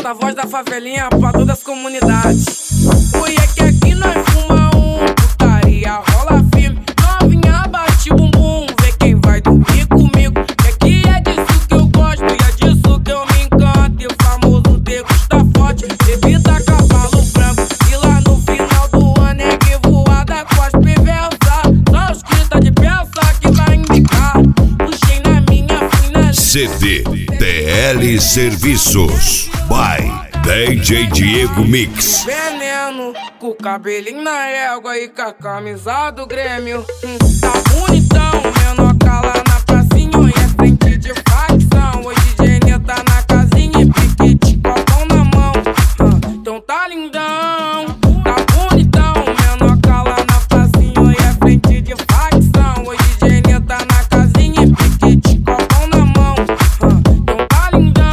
essa voz da favelinha pra todas as comunidades. Oi, é que aqui nós fuma putaria rola firme. Novinha bate bumbum, vê quem vai dormir comigo. É que é disso que eu gosto e é disso que eu me encanto. E o famoso degusta forte, bebida cavalo branco. E lá no final do ano é que voada com as perversas. Só os que tá de peça que vai indicar. Puxei na minha, fui na CD TL Serviços by DJ Diego Mix. Veneno, com o cabelinho na régua e com a camisa do Grêmio. Tá bonitão, menor cala na pracinha e é frente de facção. Hoje DJ tá na casinha e piquete, copão na mão. Então tá lindão, tá bonitão, menor cala na pracinha e é frente de facção. Hoje DJ tá na casinha e piquete, copão na mão. Então tá lindão.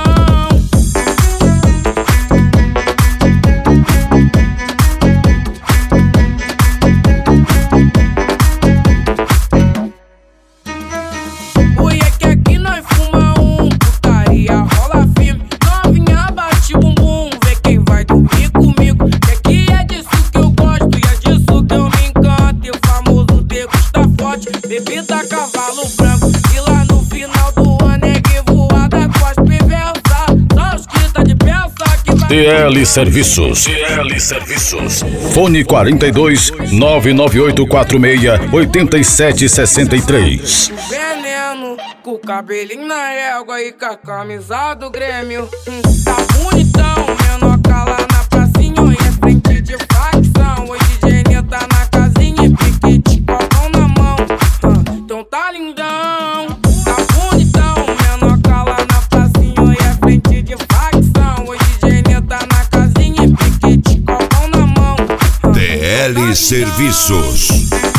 Oi, é que aqui nós fuma putaria rola firme. Novinha bate bumbum, vê quem vai dormir comigo. É que é disso que eu gosto e é disso que eu me encanto. E o famoso degusta forte, bebida cavalo branco. E lá no final do ano é que voada com as perversas. Só os que tá de peça que vai... TL Serviços. TL Serviços. Fone 42 99846 8763. Veneno, com o cabelinho na régua e com a camisa do Grêmio. Tá bonitão, menor cala na pracinha e é frente de facção. Hoje DJ tá na casinha e piquete, copão na mão. Então tá lindão, tá bonitão, menor cala na pracinha e é frente de facção. Hoje DJ tá na casinha e piquete, copão na mão. TL Serviços.